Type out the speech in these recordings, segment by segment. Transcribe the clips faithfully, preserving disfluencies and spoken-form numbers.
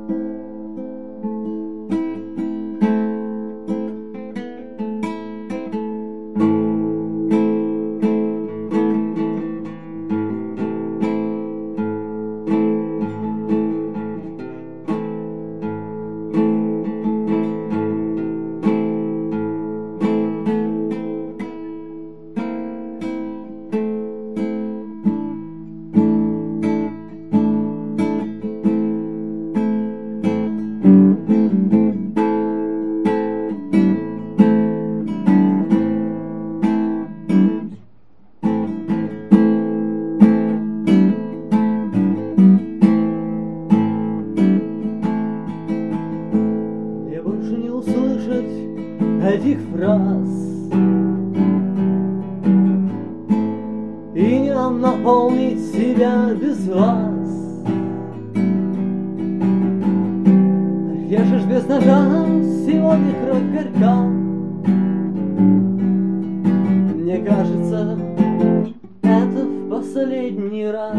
Этих фраз и не наполнить себя без вас. Режешь без ножа, сегодня кровь горька. Мне кажется, это в последний раз.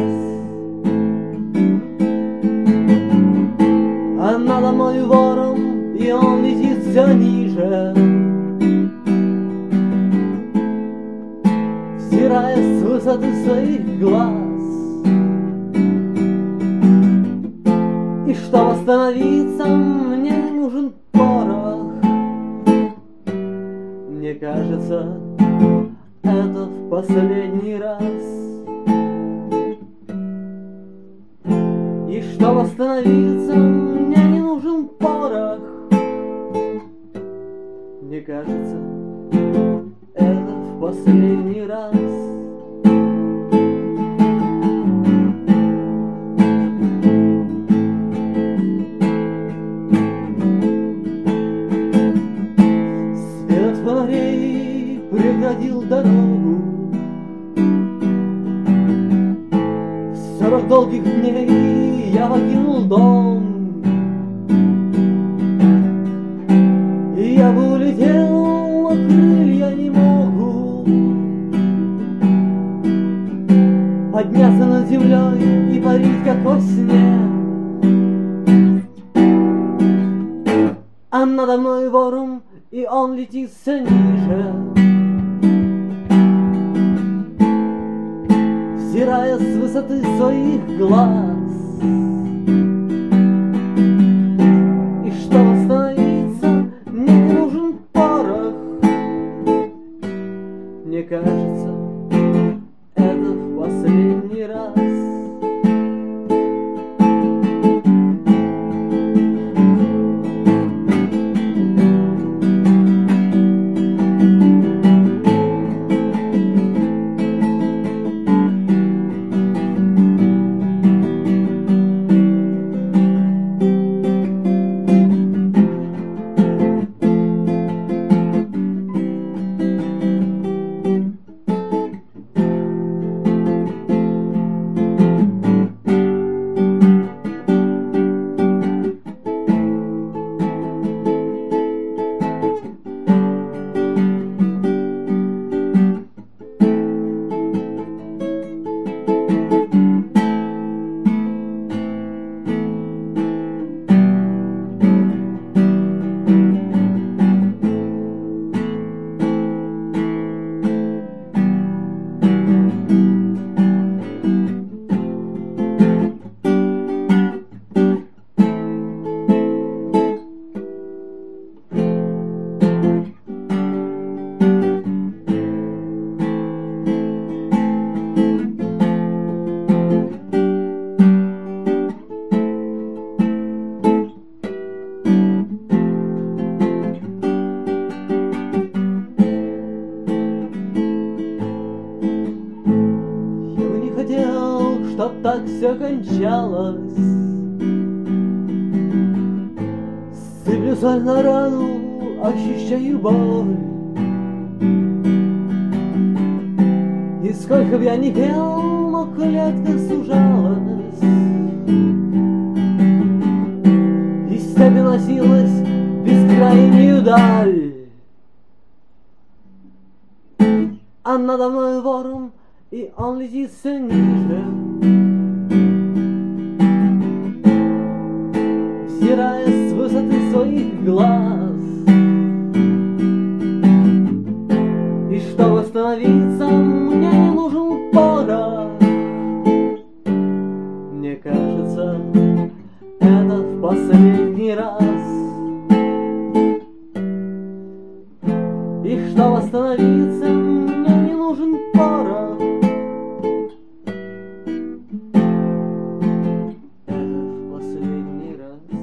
А надо мной вором, и он летит все ниже, взирая с высоты своих глаз. И чтобы остановиться, мне не нужен порох. Мне кажется, это в последний раз. И чтобы остановиться, мне не нужен порох. Мне кажется, это в последний раз. Свет фонарей преградил дорогу. Сорок долгих дней я покинул дом. И я бы улетел, а крылья не могут подняться над землей и парить, как во сне. А надо мной вором, и он летит все ниже, взирая с высоты своих глаз. И чтобы остановиться, мне не нужен порох. Мне кажется, это в последний раз. Чтоб так все кончалось. Сыплю соль на рану, ощущаю боль. И сколько б я ни пел, но клетка сужалась, и степь носилась в бескрайнюю даль. А надо мной вором, и он летит все ниже, последний раз. И чтобы остановиться, мне не нужен порох. Это в последний раз.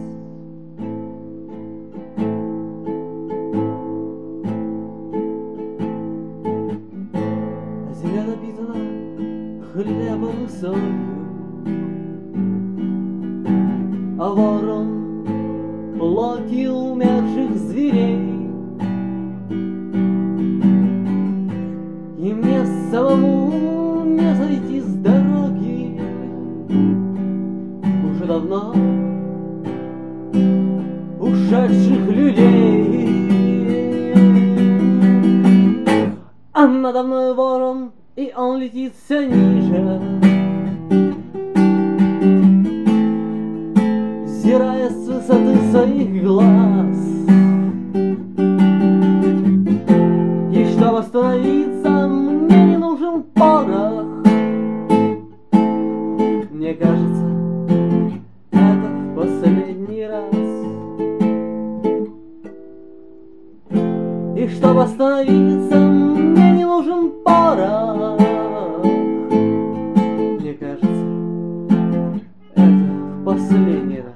Земля напитана хлебом и солью, а ворон плоти умерших зверей. И мне самому не сойти с дороги уже давно ушедших людей. А надо мной ворон, и он летит все ниже, взирая с высоты своих глаз. И чтобы остановиться, мне не нужен порох. Мне кажется, это в последний раз. И чтобы остановиться, мне не нужен порох. Мне кажется, это в последний раз.